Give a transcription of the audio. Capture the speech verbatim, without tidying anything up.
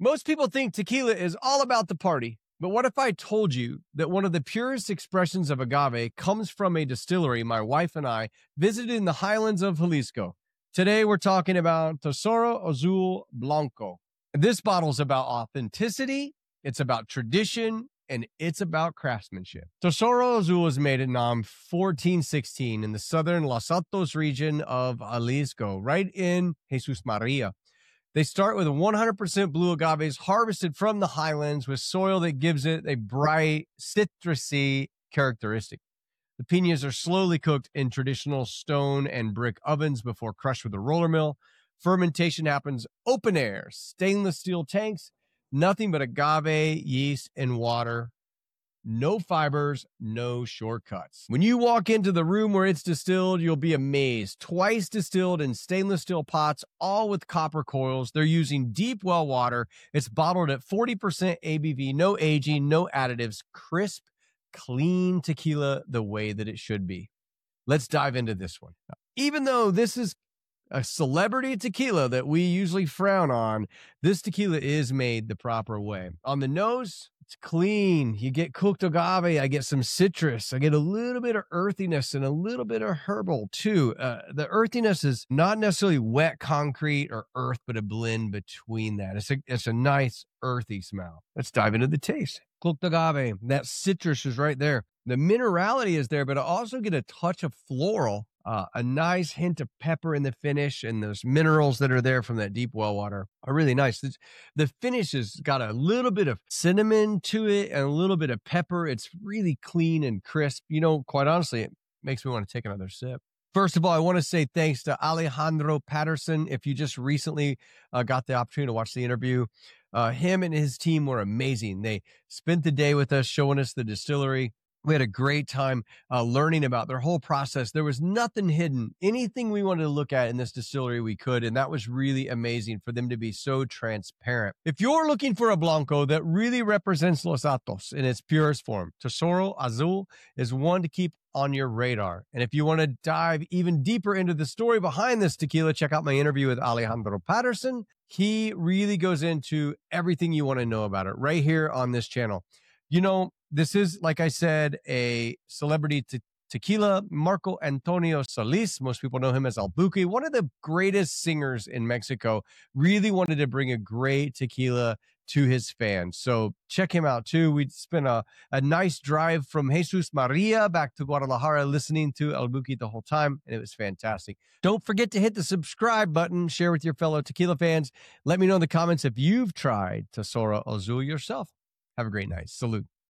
Most people think tequila is all about the party, but what if I told you that one of the purest expressions of agave comes from a distillery my wife and I visited in the highlands of Jalisco? Today, we're talking about Tesoro Azul Blanco. This bottle's about authenticity, it's about tradition, and it's about craftsmanship. Tesoro Azul was made in Nam fourteen sixteen in the southern Los Altos region of Jalisco, right in Jesus Maria. They start with one hundred percent blue agaves harvested from the highlands with soil that gives it a bright, citrusy characteristic. The piñas are slowly cooked in traditional stone and brick ovens before crushed with a roller mill. Fermentation happens open air, stainless steel tanks, nothing but agave, yeast, and water. No fibers, no shortcuts. When you walk into the room where it's distilled, you'll be amazed. Twice distilled in stainless steel pots, all with copper coils. They're using deep well water. It's bottled at forty percent A B V, no aging, no additives, crisp, clean tequila the way that it should be. Let's dive into this one. Even though this is a celebrity tequila that we usually frown on, this tequila is made the proper way. On the nose, it's clean. You get cooked agave. I get some citrus. I get a little bit of earthiness and a little bit of herbal too. Uh, the earthiness is not necessarily wet concrete or earth, but a blend between that. It's a, it's a nice earthy smell. Let's dive into the taste. Cooked agave. That citrus is right there. The minerality is there, but I also get a touch of floral. Uh, a nice hint of pepper in the finish, and those minerals that are there from that deep well water are really nice. It's, the finish has got a little bit of cinnamon to it and a little bit of pepper. It's really clean and crisp. You know, quite honestly, it makes me want to take another sip. First of all, I want to say thanks to Alejandro Patterson. If you just recently uh, got the opportunity to watch the interview, uh, him and his team were amazing. They spent the day with us, showing us the distillery. We had a great time uh, learning about their whole process. There was nothing hidden. Anything we wanted to look at in this distillery, we could. And that was really amazing for them to be so transparent. If you're looking for a Blanco that really represents Los Altos in its purest form, Tesoro Azul is one to keep on your radar. And if you want to dive even deeper into the story behind this tequila, check out my interview with Alejandro Patterson. He really goes into everything you want to know about it right here on this channel. You know, this is, like I said, a celebrity te- tequila, Marco Antonio Solis. Most people know him as Albuquerque, one of the greatest singers in Mexico. Really wanted to bring a great tequila to his fans. So check him out too. We spent a, a nice drive from Jesus Maria back to Guadalajara listening to Albuquerque the whole time, and it was fantastic. Don't forget to hit the subscribe button, share with your fellow tequila fans. Let me know in the comments if you've tried Tesoro Azul yourself. Have a great night. Salute.